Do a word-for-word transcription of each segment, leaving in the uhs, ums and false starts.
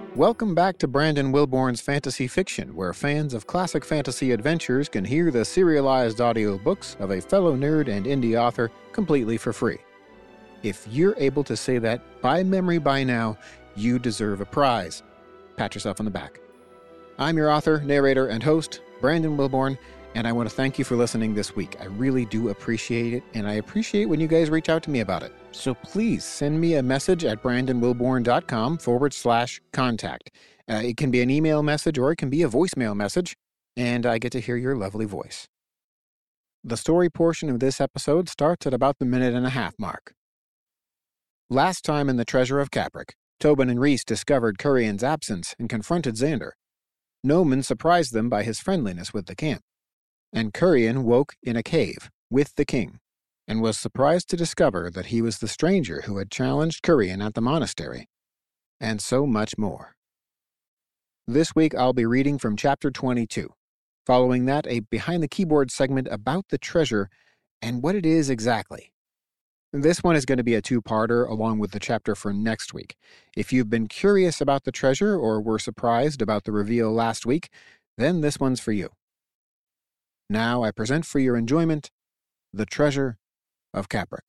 Welcome back to Brandon Wilborn's Fantasy Fiction, where fans of classic fantasy adventures can hear the serialized audiobooks of a fellow nerd and indie author completely for free. If you're able to say that by memory by now, you deserve a prize. Pat yourself on the back. I'm your author, narrator, and host, Brandon Wilborn, and I want to thank you for listening this week. I really do appreciate it, and I appreciate when you guys reach out to me about it. So please send me a message at brandonwilborn.com forward slash contact. Uh, it can be an email message or it can be a voicemail message, and I get to hear your lovely voice. The story portion of this episode starts at about the minute and a half mark. Last time in The Treasure of Capric, Tobin and Rhys discovered Curian's absence and confronted Xander. Noman surprised them by his friendliness with the camp, and Curian woke in a cave with the king, and was surprised to discover that he was the stranger who had challenged Curian at the monastery, and so much more. This week I'll be reading from Chapter twenty-two. Following that, a behind-the-keyboard segment about the treasure and what it is exactly. This one is going to be a two-parter along with the chapter for next week. If you've been curious about the treasure or were surprised about the reveal last week, then this one's for you. Now I present for your enjoyment, The Treasure of Capric.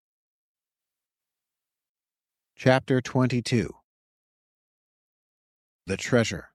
Chapter twenty-two. The Treasure.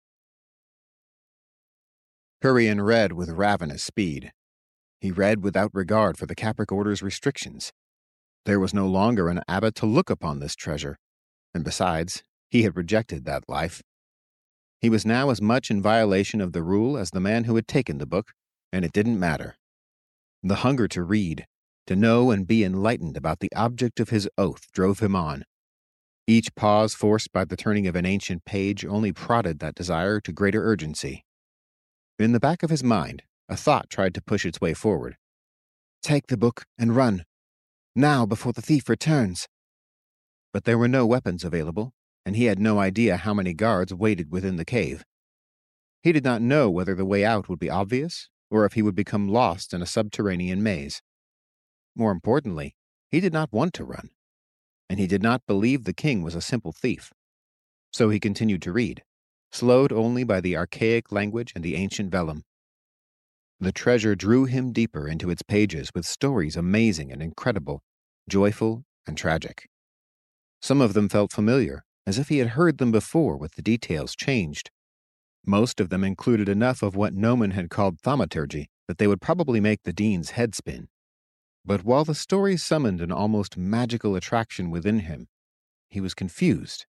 Curian read with ravenous speed. He read without regard for the Capric Order's restrictions. There was no longer an abbot to look upon this treasure, and besides, he had rejected that life. He was now as much in violation of the rule as the man who had taken the book, and it didn't matter. The hunger to read, to know and be enlightened about the object of his oath drove him on. Each pause forced by the turning of an ancient page only prodded that desire to greater urgency. In the back of his mind, a thought tried to push its way forward. Take the book and run. Now, before the thief returns. But there were no weapons available, and he had no idea how many guards waited within the cave. He did not know whether the way out would be obvious, or if he would become lost in a subterranean maze. More importantly, he did not want to run, and he did not believe the king was a simple thief. So he continued to read, slowed only by the archaic language and the ancient vellum. The treasure drew him deeper into its pages with stories amazing and incredible, joyful and tragic. Some of them felt familiar, as if he had heard them before with the details changed. Most of them included enough of what Noman had called thaumaturgy that they would probably make the dean's head spin. But while the stories summoned an almost magical attraction within him, he was confused.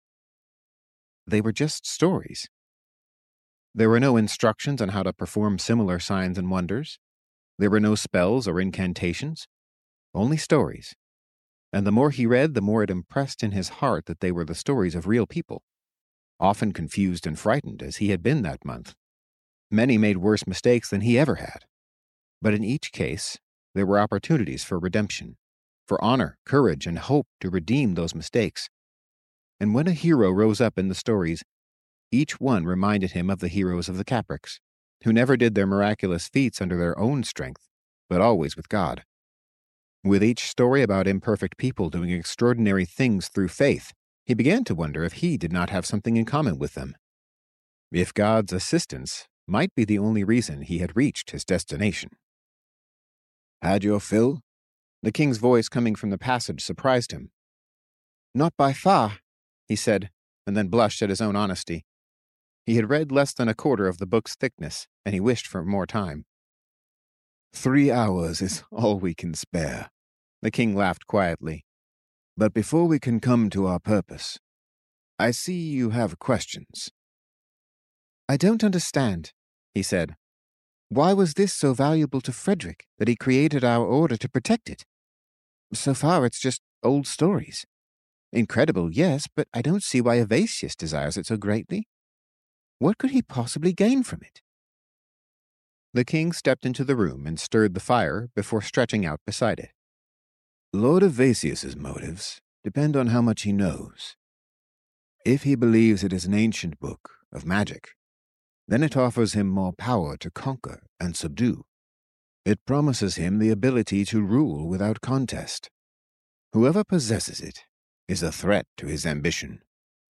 They were just stories. There were no instructions on how to perform similar signs and wonders. There were no spells or incantations, only stories. And the more he read, the more it impressed in his heart that they were the stories of real people, often confused and frightened as he had been that month. Many made worse mistakes than he ever had. But in each case, there were opportunities for redemption, for honor, courage, and hope to redeem those mistakes. And when a hero rose up in the stories, each one reminded him of the heroes of the Caprics, who never did their miraculous feats under their own strength, but always with God. With each story about imperfect people doing extraordinary things through faith, he began to wonder if he did not have something in common with them. If God's assistance might be the only reason he had reached his destination. Had your fill? The king's voice coming from the passage surprised him. Not by far, he said, and then blushed at his own honesty. He had read less than a quarter of the book's thickness, and he wished for more time. Three hours is all we can spare, the king laughed quietly. But before we can come to our purpose, I see you have questions. I don't understand, he said. Why was this so valuable to Frederick that he created our order to protect it? So far it's just old stories. Incredible, yes, but I don't see why Evasius desires it so greatly. What could he possibly gain from it? The king stepped into the room and stirred the fire before stretching out beside it. Lord Evasius's motives depend on how much he knows. If he believes it is an ancient book of magic, then it offers him more power to conquer and subdue. It promises him the ability to rule without contest. Whoever possesses it is a threat to his ambition.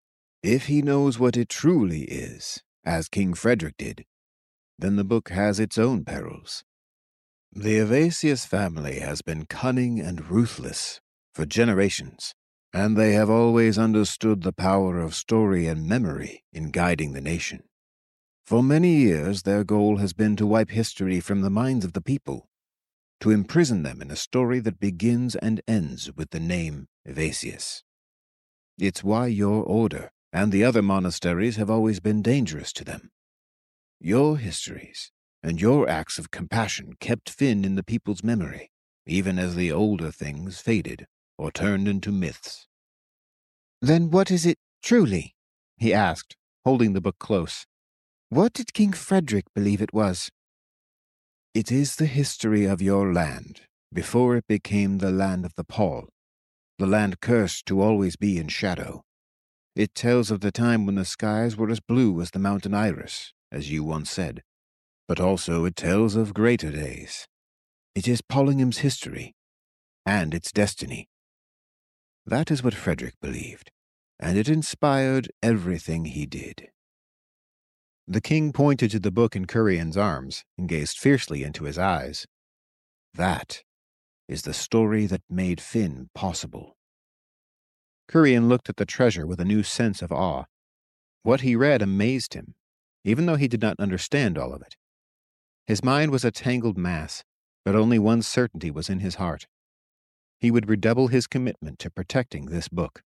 If he knows what it truly is, as King Frederick did, then the book has its own perils. The Evasius family has been cunning and ruthless for generations, and they have always understood the power of story and memory in guiding the nation. For many years, their goal has been to wipe history from the minds of the people, to imprison them in a story that begins and ends with the name Evasius. It's why your order and the other monasteries have always been dangerous to them. Your histories and your acts of compassion kept Finn in the people's memory, even as the older things faded or turned into myths. Then what is it truly? He asked, holding the book close. What did King Frederick believe it was? It is the history of your land, before it became the land of the Paul, the land cursed to always be in shadow. It tells of the time when the skies were as blue as the mountain Iris, as you once said. But also it tells of greater days. It is Pollingham's history, and its destiny. That is what Frederick believed, and it inspired everything he did. The king pointed to the book in Curian's arms and gazed fiercely into his eyes. That is the story that made Finn possible. Curian looked at the treasure with a new sense of awe. What he read amazed him, even though he did not understand all of it. His mind was a tangled mass, but only one certainty was in his heart. He would redouble his commitment to protecting this book.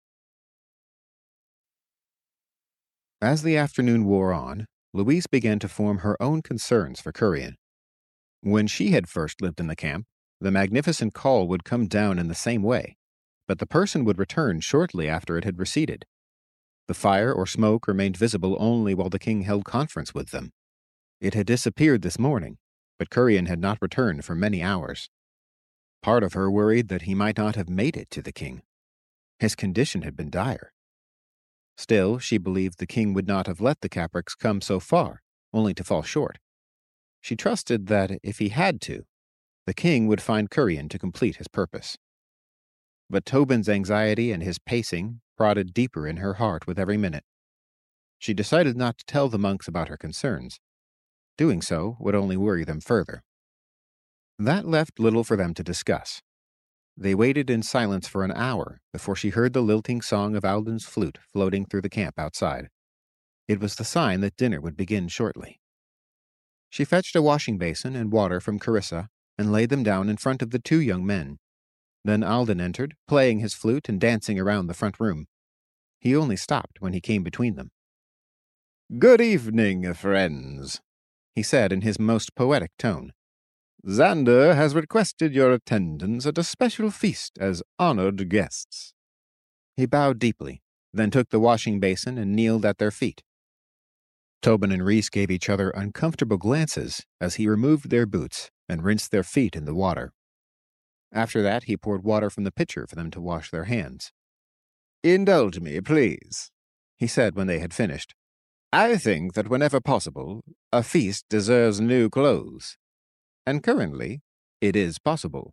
As the afternoon wore on, Louise began to form her own concerns for Curian. When she had first lived in the camp, the magnificent call would come down in the same way, but the person would return shortly after it had receded. The fire or smoke remained visible only while the king held conference with them. It had disappeared this morning, but Curian had not returned for many hours. Part of her worried that he might not have made it to the king. His condition had been dire. Still, she believed the king would not have let the Capricks come so far, only to fall short. She trusted that, if he had to, the king would find Curian to complete his purpose. But Tobin's anxiety and his pacing prodded deeper in her heart with every minute. She decided not to tell the monks about her concerns. Doing so would only worry them further. That left little for them to discuss. They waited in silence for an hour before she heard the lilting song of Alden's flute floating through the camp outside. It was the sign that dinner would begin shortly. She fetched a washing basin and water from Carissa and laid them down in front of the two young men. Then Alden entered, playing his flute and dancing around the front room. He only stopped when he came between them. "Good evening, friends," he said in his most poetic tone. "Xander has requested your attendance at a special feast as honored guests." He bowed deeply, then took the washing basin and kneeled at their feet. Tobin and Rhys gave each other uncomfortable glances as he removed their boots and rinsed their feet in the water. After that, he poured water from the pitcher for them to wash their hands. "Indulge me, please," he said when they had finished. "I think that whenever possible, a feast deserves new clothes. And currently, it is possible."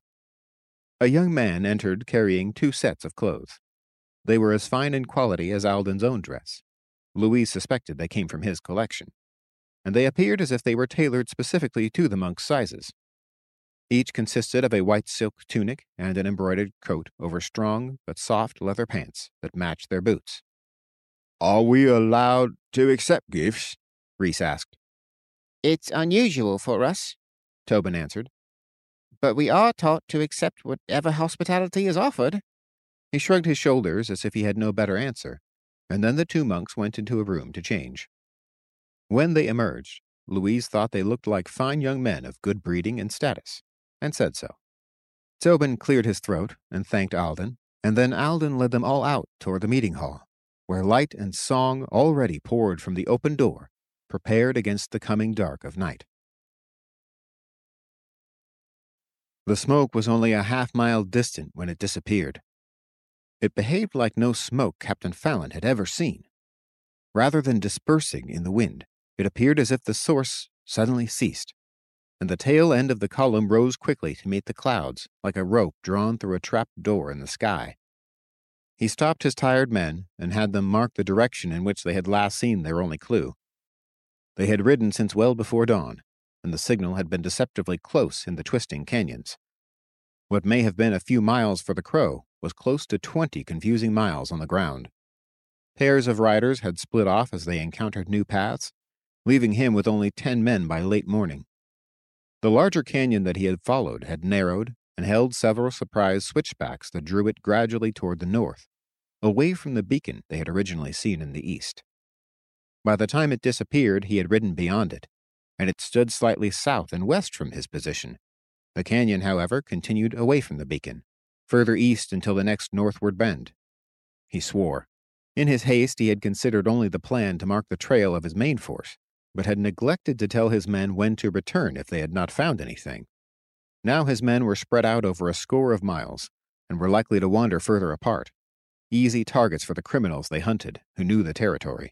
A young man entered carrying two sets of clothes. They were as fine in quality as Alden's own dress. Louise suspected they came from his collection, and they appeared as if they were tailored specifically to the monks' sizes. Each consisted of a white silk tunic and an embroidered coat over strong but soft leather pants that matched their boots. "Are we allowed to accept gifts?" Rhys asked. "It's unusual for us," Tobin answered. "but we are taught to accept whatever hospitality is offered." He shrugged his shoulders as if he had no better answer, and then the two monks went into a room to change. When they emerged, Louise thought they looked like fine young men of good breeding and status, and said so. Tobin cleared his throat and thanked Alden, and then Alden led them all out toward the meeting hall, where light and song already poured from the open door, prepared against the coming dark of night. The smoke was only a half-mile distant when it disappeared. It behaved like no smoke Captain Fallon had ever seen. Rather than dispersing in the wind, it appeared as if the source suddenly ceased, and the tail end of the column rose quickly to meet the clouds like a rope drawn through a trap door in the sky. He stopped his tired men and had them mark the direction in which they had last seen their only clue. They had ridden since well before dawn, and the signal had been deceptively close in the twisting canyons. What may have been a few miles for the Crow was close to twenty confusing miles on the ground. Pairs of riders had split off as they encountered new paths, leaving him with only ten men by late morning. The larger canyon that he had followed had narrowed and held several surprise switchbacks that drew it gradually toward the north, away from the beacon they had originally seen in the east. By the time it disappeared, he had ridden beyond it, and it stood slightly south and west from his position. The canyon, however, continued away from the beacon, further east until the next northward bend. He swore. In his haste, he had considered only the plan to mark the trail of his main force, but had neglected to tell his men when to return if they had not found anything. Now his men were spread out over a score of miles, and were likely to wander further apart, easy targets for the criminals they hunted, who knew the territory.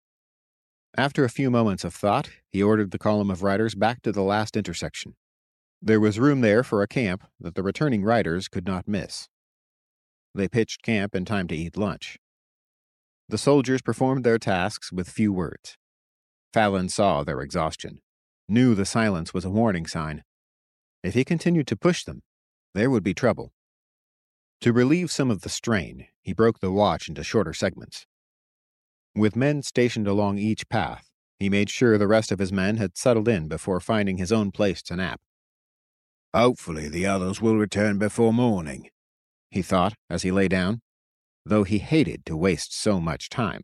After a few moments of thought, he ordered the column of riders back to the last intersection. There was room there for a camp that the returning riders could not miss. They pitched camp in time to eat lunch. The soldiers performed their tasks with few words. Fallon saw their exhaustion, knew the silence was a warning sign. If he continued to push them, there would be trouble. To relieve some of the strain, he broke the watch into shorter segments. With men stationed along each path, he made sure the rest of his men had settled in before finding his own place to nap. Hopefully the others will return before morning, he thought as he lay down, though he hated to waste so much time.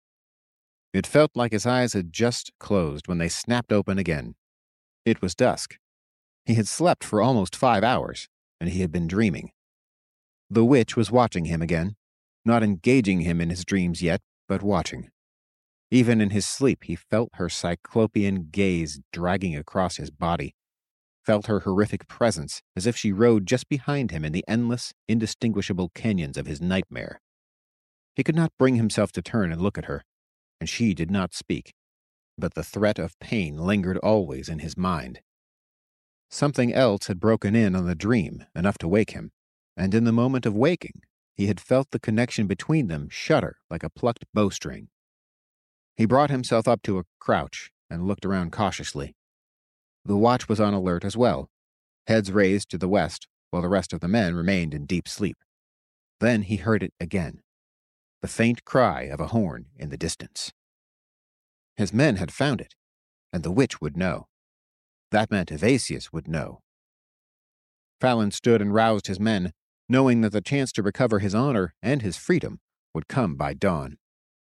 It felt like his eyes had just closed when they snapped open again. It was dusk. He had slept for almost five hours, and he had been dreaming. The witch was watching him again, not engaging him in his dreams yet, but watching. Even in his sleep, he felt her cyclopean gaze dragging across his body, felt her horrific presence as if she rode just behind him in the endless, indistinguishable canyons of his nightmare. He could not bring himself to turn and look at her, and she did not speak, but the threat of pain lingered always in his mind. Something else had broken in on the dream, enough to wake him, and in the moment of waking, he had felt the connection between them shudder like a plucked bowstring. He brought himself up to a crouch and looked around cautiously. The watch was on alert as well, heads raised to the west, while the rest of the men remained in deep sleep. Then he heard it again, the faint cry of a horn in the distance. His men had found it, and the witch would know. That meant Evasius would know. Fallon stood and roused his men, knowing that the chance to recover his honor and his freedom would come by dawn.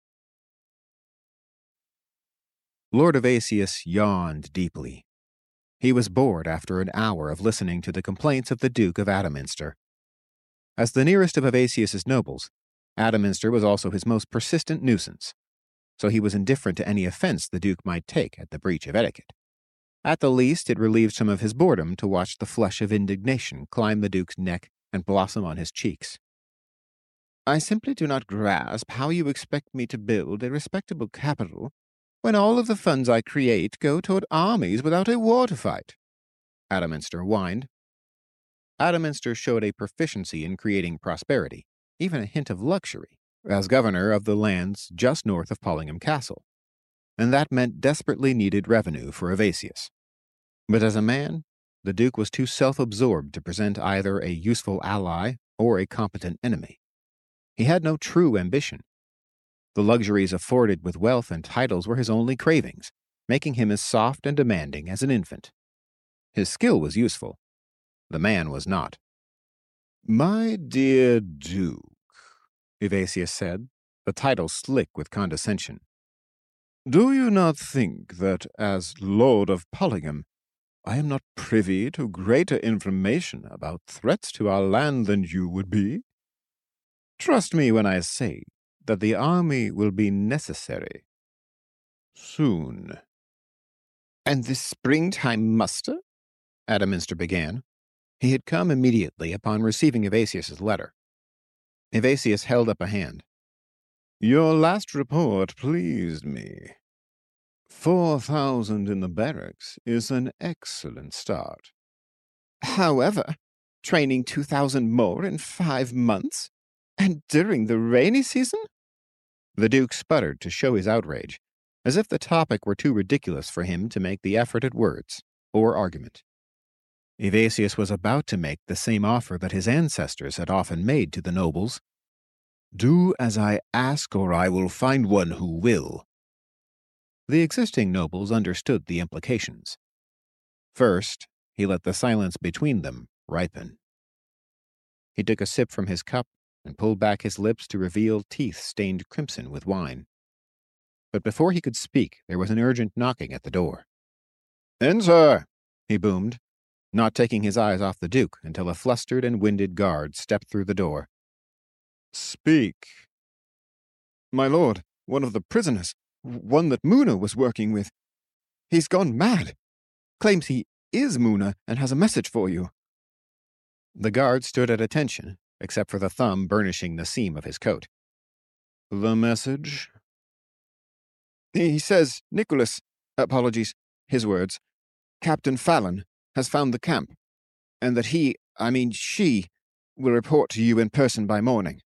Lord Evasius yawned deeply. He was bored after an hour of listening to the complaints of the Duke of Adamminster. As the nearest of Evasius's nobles, Adamminster was also his most persistent nuisance, so he was indifferent to any offense the Duke might take at the breach of etiquette. At the least, it relieved some of his boredom to watch the flush of indignation climb the Duke's neck and blossom on his cheeks. I simply do not grasp how you expect me to build a respectable capital when all of the funds I create go toward armies without a war to fight, Adamminster whined. Adamminster showed a proficiency in creating prosperity, even a hint of luxury, as governor of the lands just north of Pollingham Castle, and that meant desperately needed revenue for Evasius. But as a man, the Duke was too self-absorbed to present either a useful ally or a competent enemy. He had no true ambition. The luxuries afforded with wealth and titles were his only cravings, making him as soft and demanding as an infant. His skill was useful. The man was not. My dear Duke, Evasius said, the title slick with condescension, do you not think that, as Lord of Pollingham, I am not privy to greater information about threats to our land than you would be? Trust me when I say that the army will be necessary. Soon. And this springtime muster? Adamminster began. He had come immediately upon receiving Evasius's letter. Evasius held up a hand. Your last report pleased me. Four thousand in the barracks is an excellent start. However, training two thousand more in five months? And during the rainy season? The Duke sputtered to show his outrage, as if the topic were too ridiculous for him to make the effort at words or argument. Evasius was about to make the same offer that his ancestors had often made to the nobles. Do as I ask, or I will find one who will. The existing nobles understood the implications. First, he let the silence between them ripen. He took a sip from his cup and pulled back his lips to reveal teeth stained crimson with wine. But before he could speak, there was an urgent knocking at the door. "Enter!" he boomed, not taking his eyes off the Duke until a flustered and winded guard stepped through the door. "Speak." "My lord, one of the prisoners, one that Muna was working with. He's gone mad. Claims he is Muna and has a message for you." The guard stood at attention, except for the thumb burnishing the seam of his coat. "The message?" He says Nicholas, apologies, his words, Captain Fallon, has found the camp, and that he, I mean she, will report to you in person by morning.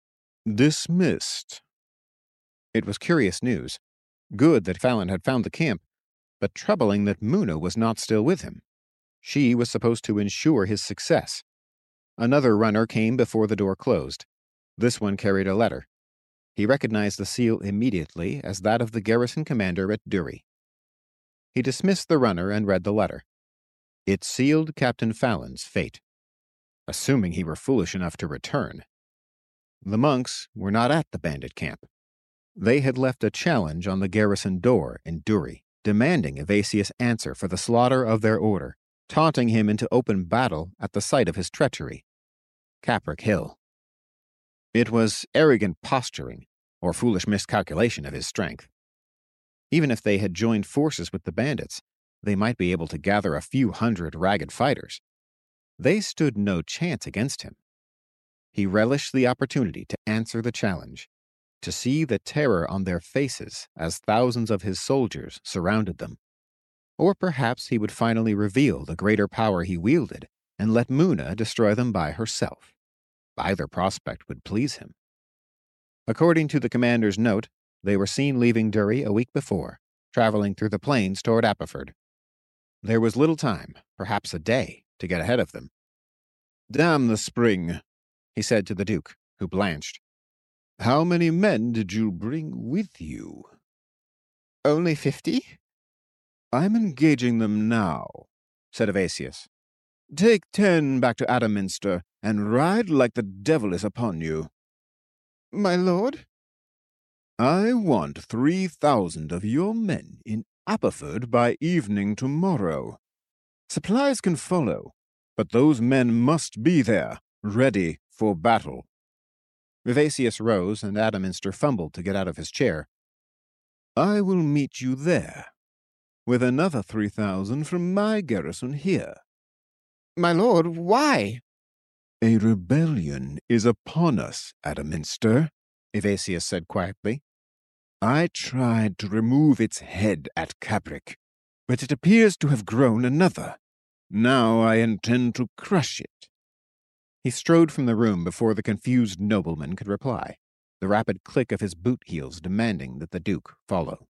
Dismissed. It was curious news. Good that Fallon had found the camp, but troubling that Muna was not still with him. She was supposed to ensure his success. Another runner came before the door closed. This one carried a letter. He recognized the seal immediately as that of the garrison commander at Dury. He dismissed the runner and read the letter. It sealed Captain Fallon's fate, assuming he were foolish enough to return. The monks were not at the bandit camp. They had left a challenge on the garrison door in Dury, demanding Evasius answer for the slaughter of their order, taunting him into open battle at the site of his treachery, Capric Hill. It was arrogant posturing, or foolish miscalculation of his strength. Even if they had joined forces with the bandits, they might be able to gather a few hundred ragged fighters. They stood no chance against him. He relished the opportunity to answer the challenge, to see the terror on their faces as thousands of his soldiers surrounded them. Or perhaps he would finally reveal the greater power he wielded and let Muna destroy them by herself. Either prospect would please him. According to the commander's note, they were seen leaving Dury a week before, traveling through the plains toward Apiford. There was little time, perhaps a day, to get ahead of them. "Damn the spring," he said to the Duke, who blanched. "How many men did you bring with you?" "Only fifty?" "I'm engaging them now," said Evasius. "Take ten back to Adamminster, and ride like the devil is upon you." "My lord?" "I want three thousand of your men in Apiford by evening tomorrow. Supplies can follow, but those men must be there, ready for battle." Evasius rose, and Adamminster fumbled to get out of his chair. "I will meet you there, with another three thousand from my garrison here." "My lord, why?" "A rebellion is upon us, Adamminster," Evasius said quietly. "I tried to remove its head at Capric, but it appears to have grown another. Now I intend to crush it." He strode from the room before the confused nobleman could reply, the rapid click of his boot heels demanding that the Duke follow.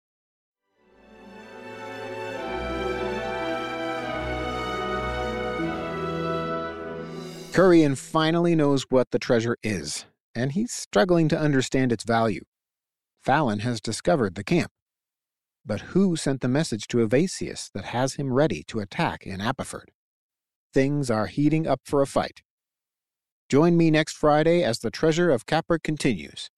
Curian finally knows what the treasure is, and he's struggling to understand its value. Fallon has discovered the camp. But who sent the message to Evasius that has him ready to attack in Apiford? Things are heating up for a fight. Join me next Friday as the Treasure of Capric continues.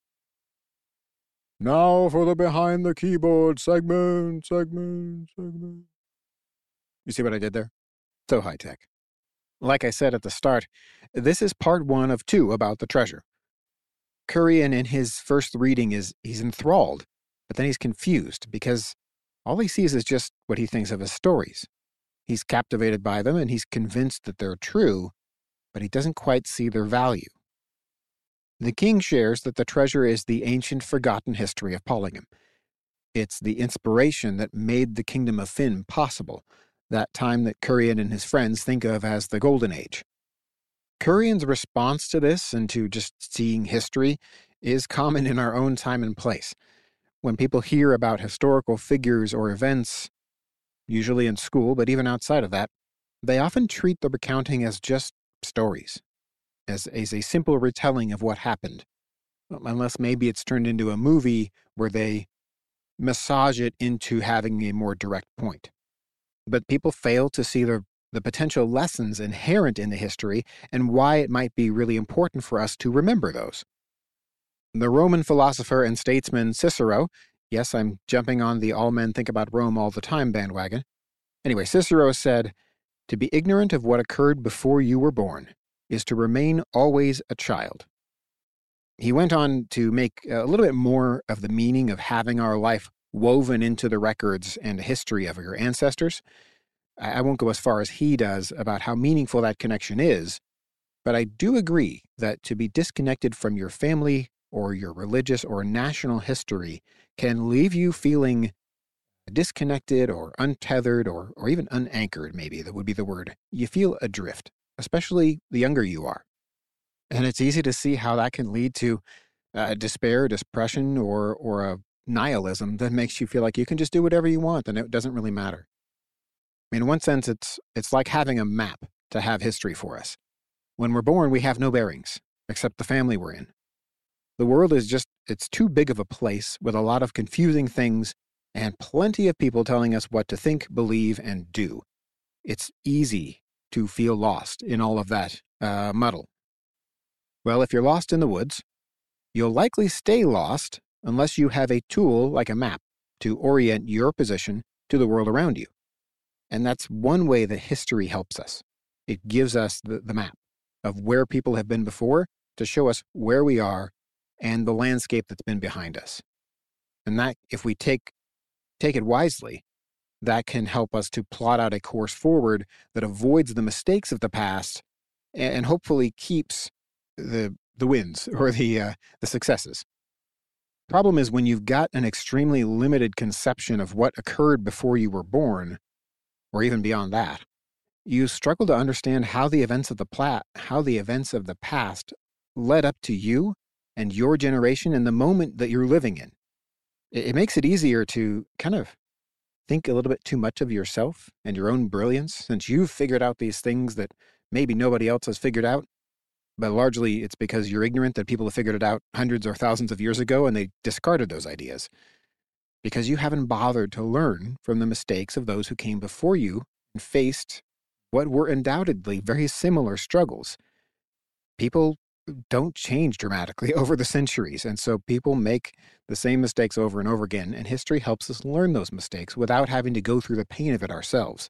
Now for the behind the keyboard segment, segment, segment. You see what I did there? So high-tech. Like I said at the start, this is part one of two about the treasure. Curian in his first reading is he's enthralled, but then he's confused because all he sees is just what he thinks of as stories. He's captivated by them and he's convinced that they're true, but he doesn't quite see their value. The king shares that the treasure is the ancient forgotten history of Pollingham. It's the inspiration that made the kingdom of Finn possible, that time that Curian and his friends think of as the Golden Age. Currien's response to this and to just seeing history is common in our own time and place. When people hear about historical figures or events, usually in school, but even outside of that, they often treat the recounting as just stories, as, as a simple retelling of what happened, unless maybe it's turned into a movie where they massage it into having a more direct point. But people fail to see the, the potential lessons inherent in the history and why it might be really important for us to remember those. The Roman philosopher and statesman Cicero, yes, I'm jumping on the all men think about Rome all the time bandwagon. Anyway, Cicero said, "To be ignorant of what occurred before you were born is to remain always a child." He went on to make a little bit more of the meaning of having our life woven into the records and history of your ancestors. I won't go as far as he does about how meaningful that connection is, but I do agree that to be disconnected from your family or your religious or national history can leave you feeling disconnected or untethered or, or even unanchored, maybe that would be the word. You feel adrift, especially the younger you are. And it's easy to see how that can lead to uh, despair, depression, or, or a nihilism that makes you feel like you can just do whatever you want and it doesn't really matter. In one sense, it's, it's like having a map to have history for us. When we're born, we have no bearings, except the family we're in. The world is just, it's too big of a place with a lot of confusing things and plenty of people telling us what to think, believe, and do. It's easy to feel lost in all of that uh, muddle. Well, if you're lost in the woods, you'll likely stay lost unless you have a tool like a map to orient your position to the world around you. And that's one way that history helps us. It gives us the, the map of where people have been before to show us where we are and the landscape that's been behind us. And that, if we take take it wisely, that can help us to plot out a course forward that avoids the mistakes of the past and hopefully keeps the the wins or the uh, the successes. Problem is when you've got an extremely limited conception of what occurred before you were born, or even beyond that, you struggle to understand how the events of the plat how the events of the past led up to you and your generation and the moment that you're living in. It, it makes it easier to kind of think a little bit too much of yourself and your own brilliance, since you've figured out these things that maybe nobody else has figured out. But largely it's because you're ignorant that people have figured it out hundreds or thousands of years ago and they discarded those ideas. Because you haven't bothered to learn from the mistakes of those who came before you and faced what were undoubtedly very similar struggles. People don't change dramatically over the centuries, and so people make the same mistakes over and over again, and history helps us learn those mistakes without having to go through the pain of it ourselves.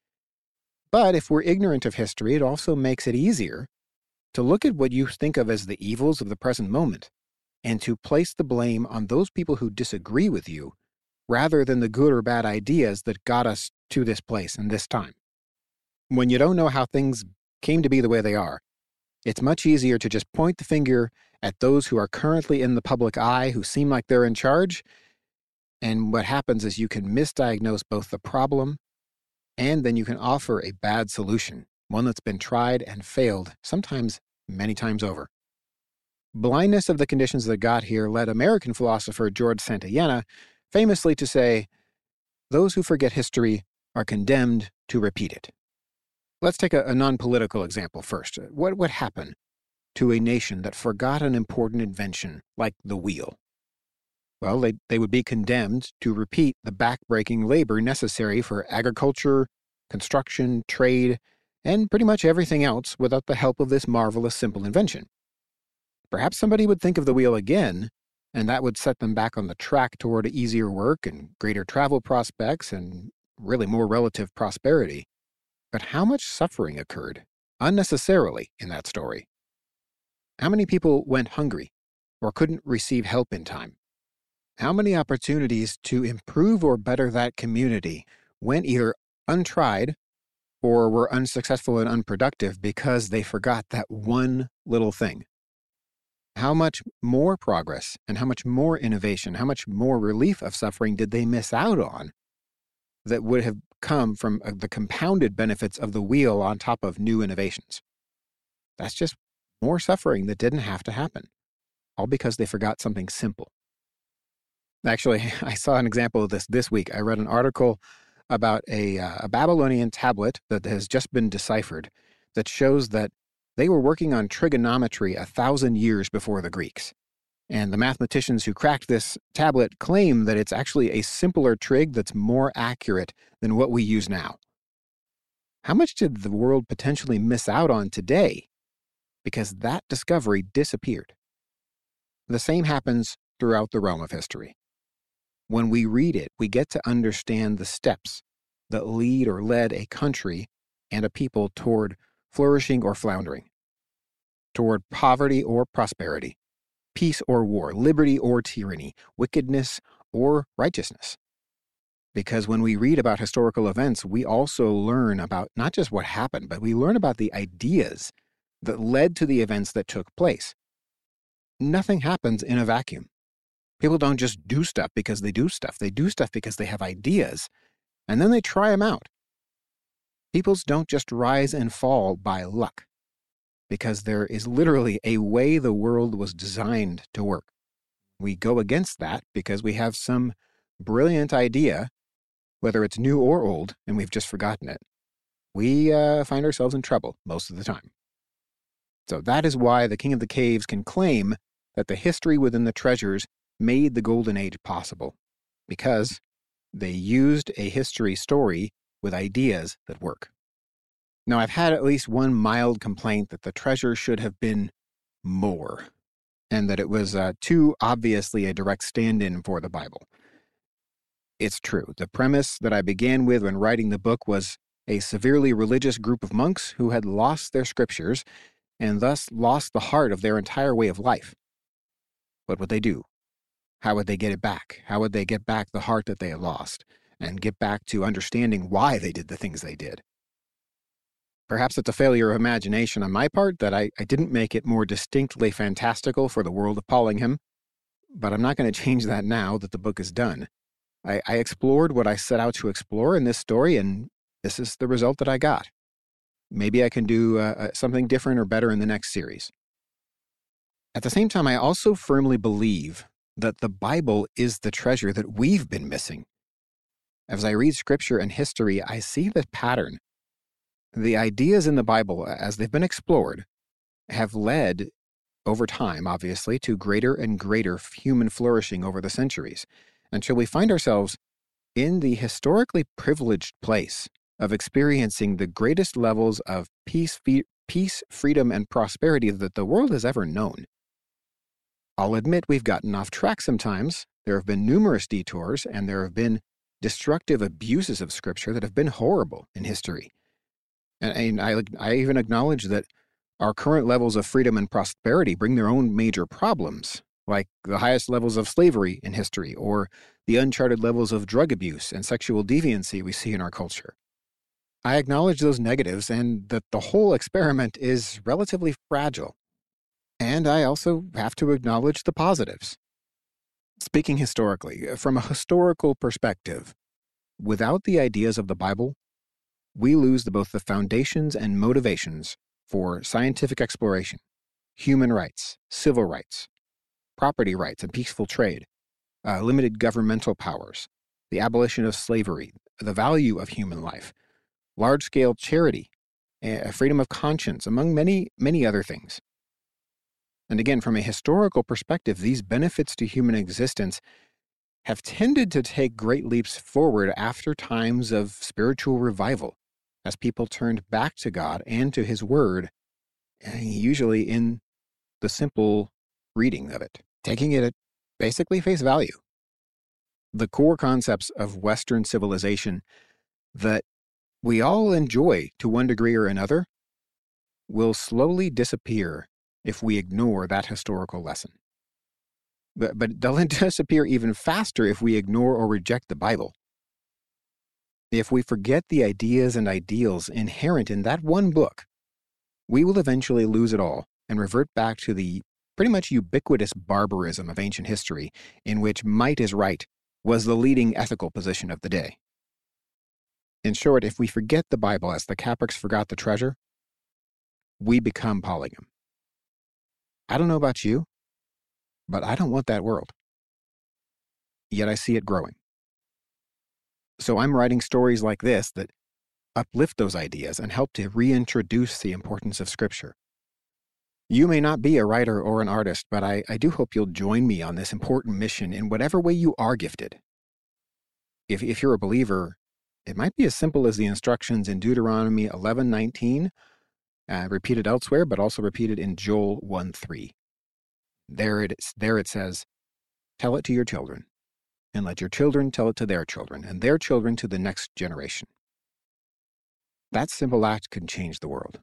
But if we're ignorant of history, it also makes it easier to look at what you think of as the evils of the present moment and to place the blame on those people who disagree with you rather than the good or bad ideas that got us to this place and this time. When you don't know how things came to be the way they are, it's much easier to just point the finger at those who are currently in the public eye who seem like they're in charge, and what happens is you can misdiagnose both the problem and then you can offer a bad solution, one that's been tried and failed, sometimes many times over. Blindness of the conditions that got here led American philosopher George Santayana famously to say, "Those who forget history are condemned to repeat it." Let's take a, a non-political example first. What would happen to a nation that forgot an important invention like the wheel? Well, they, they would be condemned to repeat the back-breaking labor necessary for agriculture, construction, trade, and pretty much everything else without the help of this marvelous simple invention. Perhaps somebody would think of the wheel again, and that would set them back on the track toward easier work and greater travel prospects and really more relative prosperity. But how much suffering occurred, unnecessarily, in that story? How many people went hungry or couldn't receive help in time? How many opportunities to improve or better that community went either untried or were unsuccessful and unproductive because they forgot that one little thing? How much more progress and how much more innovation, how much more relief of suffering did they miss out on that would have come from the compounded benefits of the wheel on top of new innovations? That's just more suffering that didn't have to happen, all because they forgot something simple. Actually, I saw an example of this this week. I read an article about a, uh, a Babylonian tablet that has just been deciphered that shows that they were working on trigonometry a thousand years before the Greeks. And the mathematicians who cracked this tablet claim that it's actually a simpler trig that's more accurate than what we use now. How much did the world potentially miss out on today because that discovery disappeared? The same happens throughout the realm of history. When we read it, we get to understand the steps that lead or led a country and a people toward flourishing or floundering, toward poverty or prosperity, peace or war, liberty or tyranny, wickedness or righteousness. Because when we read about historical events, we also learn about not just what happened, but we learn about the ideas that led to the events that took place. Nothing happens in a vacuum. People don't just do stuff because they do stuff. They do stuff because they have ideas, and then they try them out. Peoples don't just rise and fall by luck, because there is literally a way the world was designed to work. We go against that because we have some brilliant idea, whether it's new or old, and we've just forgotten it. We uh, find ourselves in trouble most of the time. So that is why the King of the Caves can claim that the history within the treasures made the Golden Age possible, because they used a history story with ideas that work. Now, I've had at least one mild complaint that the treasure should have been more, and that it was uh, too obviously a direct stand-in for the Bible. It's true. The premise that I began with when writing the book was a severely religious group of monks who had lost their scriptures and thus lost the heart of their entire way of life. What would they do? How would they get it back? How would they get back the heart that they had lost and get back to understanding why they did the things they did? Perhaps it's a failure of imagination on my part that I, I didn't make it more distinctly fantastical for the world of Pollingham, but I'm not going to change that now that the book is done. I, I explored what I set out to explore in this story, and this is the result that I got. Maybe I can do uh, something different or better in the next series. At the same time, I also firmly believe that the Bible is the treasure that we've been missing. As I read scripture and history, I see the pattern. The ideas in the Bible, as they've been explored, have led, over time, obviously, to greater and greater human flourishing over the centuries, until we find ourselves in the historically privileged place of experiencing the greatest levels of peace, fe- peace, freedom, and prosperity that the world has ever known. I'll admit we've gotten off track sometimes. There have been numerous detours, and there have been destructive abuses of Scripture that have been horrible in history. And, and I, I even acknowledge that our current levels of freedom and prosperity bring their own major problems, like the highest levels of slavery in history, or the uncharted levels of drug abuse and sexual deviancy we see in our culture. I acknowledge those negatives and that the whole experiment is relatively fragile. And I also have to acknowledge the positives. Speaking historically, from a historical perspective, without the ideas of the Bible, we lose the, both the foundations and motivations for scientific exploration, human rights, civil rights, property rights and peaceful trade, uh, limited governmental powers, the abolition of slavery, the value of human life, large-scale charity, uh, freedom of conscience, among many, many other things. And again, from a historical perspective, these benefits to human existence have tended to take great leaps forward after times of spiritual revival, as people turned back to God and to His Word, usually in the simple reading of it, taking it at basically face value. The core concepts of Western civilization that we all enjoy to one degree or another will slowly disappear if we ignore that historical lesson. But, but they'll disappear even faster if we ignore or reject the Bible. If we forget the ideas and ideals inherent in that one book, we will eventually lose it all and revert back to the pretty much ubiquitous barbarism of ancient history in which might is right was the leading ethical position of the day. In short, if we forget the Bible as the Catholics forgot the treasure, we become polygam. I don't know about you, but I don't want that world. Yet I see it growing. So I'm writing stories like this that uplift those ideas and help to reintroduce the importance of Scripture. You may not be a writer or an artist, but I, I do hope you'll join me on this important mission in whatever way you are gifted. If, if you're a believer, it might be as simple as the instructions in Deuteronomy eleven nineteen, uh, repeated elsewhere, but also repeated in Joel one three. There it, there it says, "Tell it to your children, and let your children tell it to their children, and their children to the next generation." That simple act can change the world.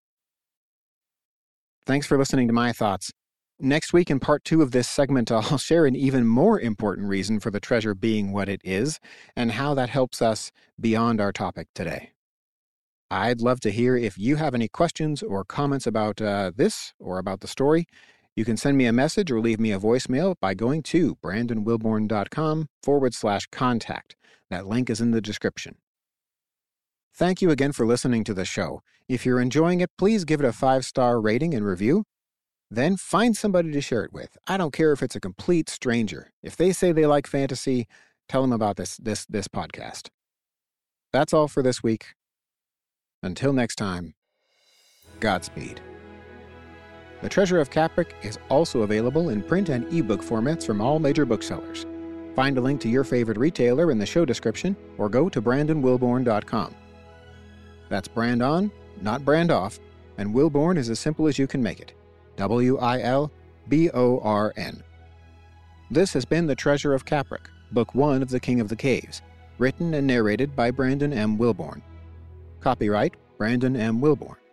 Thanks for listening to my thoughts. Next week, in part two of this segment, I'll share an even more important reason for the treasure being what it is, and how that helps us beyond our topic today. I'd love to hear if you have any questions or comments about uh, this or about the story. You can send me a message or leave me a voicemail by going to brandonwilborn.com forward slash contact. That link is in the description. Thank you again for listening to the show. If you're enjoying it, please give it a five-star rating and review. Then find somebody to share it with. I don't care if it's a complete stranger. If they say they like fantasy, tell them about this, this, this podcast. That's all for this week. Until next time, Godspeed. The Treasure of Capric is also available in print and ebook formats from all major booksellers. Find a link to your favorite retailer in the show description or go to brandon wilborn dot com. That's brand on, not brand off, and Wilborn is as simple as you can make it. W I L B O R N. This has been The Treasure of Capric, Book One of The King of the Caves, written and narrated by Brandon M. Wilborn. Copyright Brandon M. Wilborn.